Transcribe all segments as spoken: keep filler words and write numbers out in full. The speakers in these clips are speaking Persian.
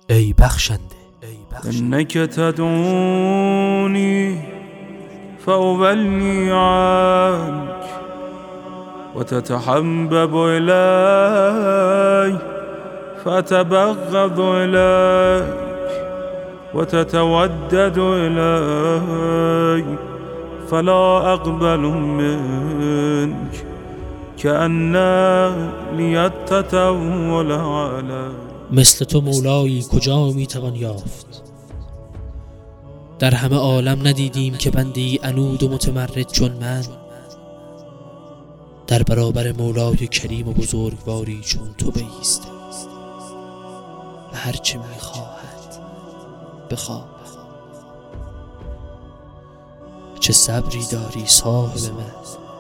ای بخشنده. انک تدعونی فاولی عنک و تتحبب الی فتبغض الیک و تتودد الی فلا اقبل منک کأن لیتطول علی. مثل تو مولایی کجا میتوان یافت؟ در همه عالم ندیدیم که بندی عنود و متمرد چون من در برابر مولای کریم و بزرگواری چون تو بایسته و هرچه میخواهد بخواه. چه صبری داری صاحب من.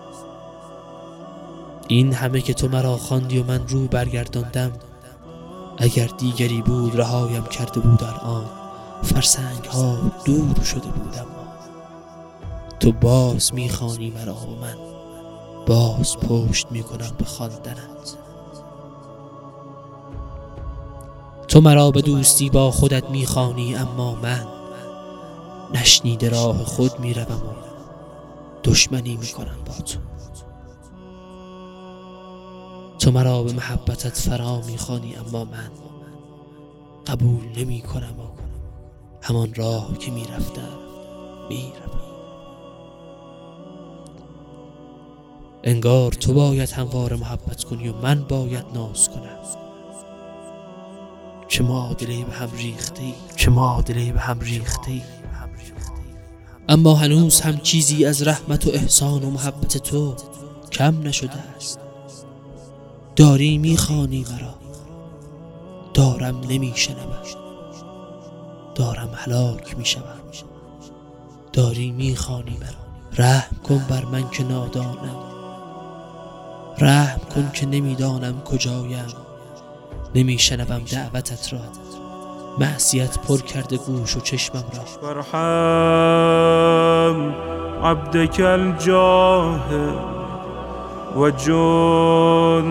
این همه که تو مرا خواندی و من رو برگرداندم، اگر دیگری بود رهایم کرده بود الان. فرسنگ ها دور شده بودم، تو باز میخوانی مرا و من باز پشت میکنم به خواندنت. تو مرا به دوستی با خودت میخوانی، اما من نشنیده راه خود میروم و دشمنی میکنم با تو. تو مرا به محبتت فرا میخوانی، اما من قبول نمی کنم و همان راه که میرفتم میروم. انگار تو باید همواره محبت کنی و من باید ناز کنم. چه معادله به هم ریخته ای، چه معادله به هم ریخته ای. اما هنوز هم چیزی از رحمت و احسان و محبت تو کم نشده است. داری میخوانی مرا، دارم نمیشنوم، دارم هلاک میشوم. داری میخوانی مرا، رحم کن بر من که نادانم، رحم کن که نمیدانم کجایم. نمیشنوم دعوتت را، معصیت پر کرده گوش و چشمم را. فرحم عبدک الجاهل و جود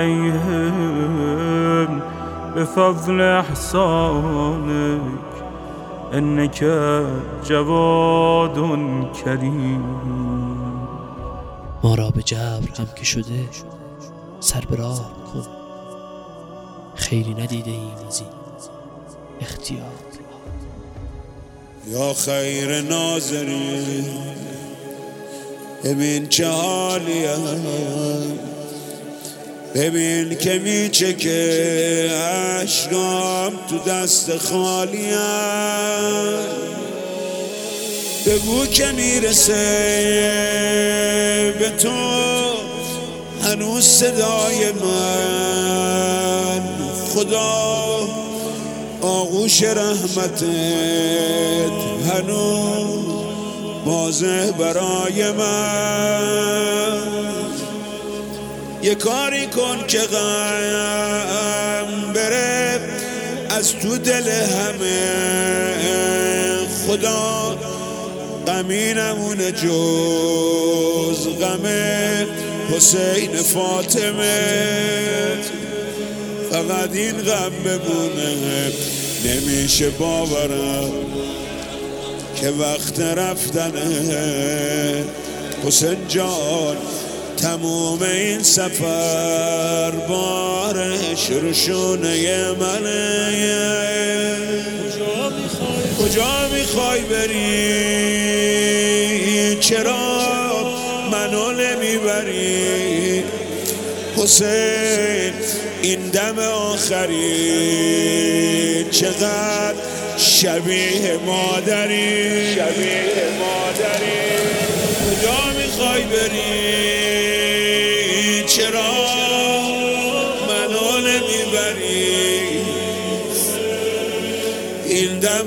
علیهم بفضل احسانک انک جواد کریم. ما را به جبر هم که شده سر به راه کن، خیری ندیده ایم از این اختیار. یا خیر ناظرین ببین چه حالیم، ببین که میچه که اشکام تو دست خالیم. بگو که میرسه به تو هنوز صدای من. خدا آغوش رحمتت هنوز بازه برای من. یه کاری کن که غم بره از تو دل همه. خدا غمی نمونه جز غم حسین فاطمه. فقط این غم بمونه، نمیشه باورم که وقت رفتنه. حسین جان تموم این سفر بارش روشونه منه. کجا میخوای بری؟ چرا منو نمیبری؟ حسین این دم آخری چقدر شبیه مادری، شبیه مادری. کجا میخوای بری؟ چرا منو نمیبری؟ این دم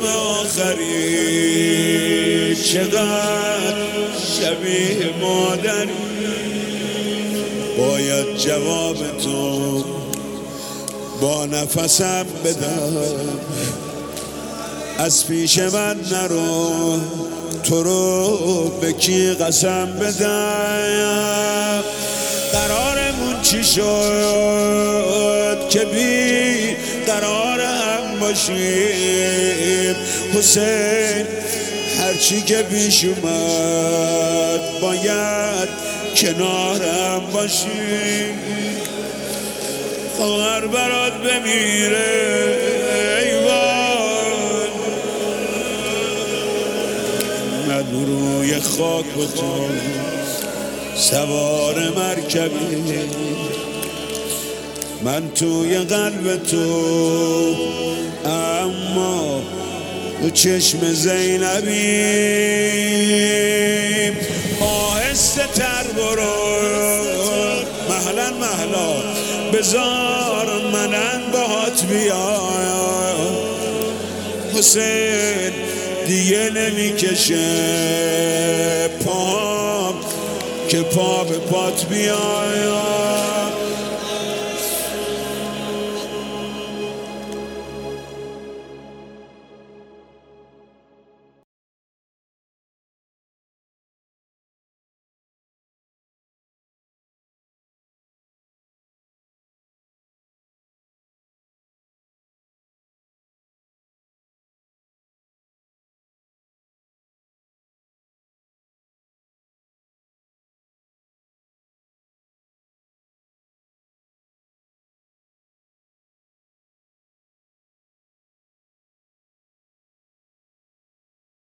آخری چقدر شبیه مادری. باید جواب تو با نفسم بدم، از پیش من نرو، تو رو به کی قسم بدم؟ قرارمون چی شد که بی قرار هم باشیم. حسین هرچی که پیش اومد باید کنارم باشیم. خواهر برات بمیره ایوان، من روی خاک و تو سوار مرکبی، من توی قلب تو اما تو چشم زینبی. آهسته تر برو مهلا مهلا، بذار منم باهات بیام. حسین دیگه نمیکشه پام که پا به پات بیام.